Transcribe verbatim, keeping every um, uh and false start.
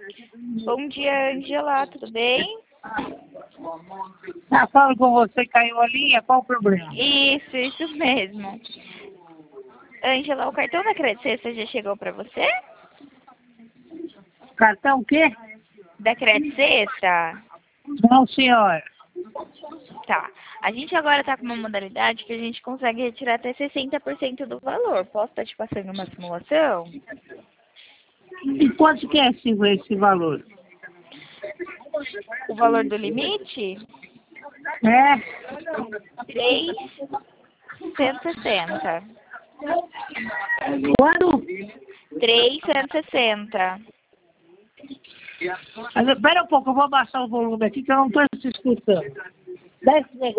Bom dia, Angela, tudo bem? Ah, falo com você, caiu a linha, qual o problema? Isso, isso mesmo. Angela, o cartão da Credit Sexta já chegou para você? Cartão o quê? Da Credit Sexta? Não, senhora. Tá. A gente agora está com uma modalidade que a gente consegue retirar até sessenta por cento do valor. Posso estar te passando uma simulação? E quanto que é esse, esse valor? O valor do limite? É? três mil cento e sessenta. Quando? três mil cento e sessenta. Espera um pouco, eu vou abaixar o volume aqui que eu não estou te escutando. Dá esse negócio.